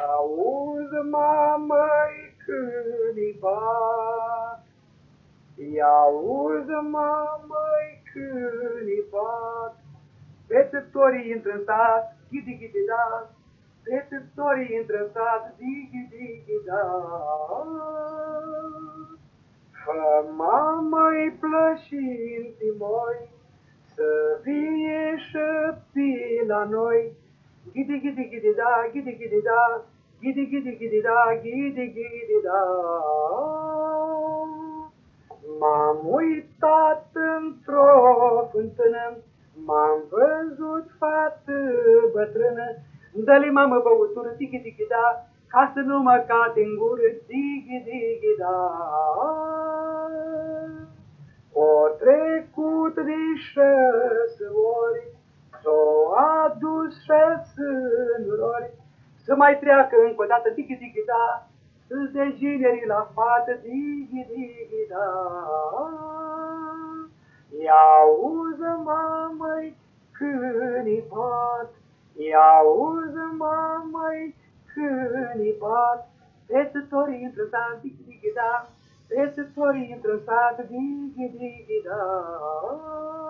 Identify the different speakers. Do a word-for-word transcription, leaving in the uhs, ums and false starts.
Speaker 1: Ia-uzi, mamă-i câinii bat, Ia-uzi, mamă-i câinii bat, Pețătorii intră-n sat, ghidi-ghidi-da, Pețătorii intră-n sat, digi-digi-da. Fă, mamă-i plășinții moi, Să vie șăpii la noi, Ghidi-ghidi-ghidi-da, ghidi-ghidi-da, Ghidi-ghidi-ghidi-da, ghidi-ghidi-da. M-am uitat într-o fântână, M-am văzut fată bătrână, Dă-le, mamă, băutură, ghidi-ghidi-da, Ca să nu mă cade în gură, ghidi-ghidi-da. O trecut de șase ori, S-o adus șase nurori, Să mai treacă încă o dată, digi-digi-da, Să-ți dea ginerii la fată, digi-digi-da. Ia-uzi, mamă-i câinii bat, Ia-uzi, mamă-i câinii bat, Pețătorii intră-n sat, digi-digi-da, Pețătorii intră-n sat, digi-digi-da.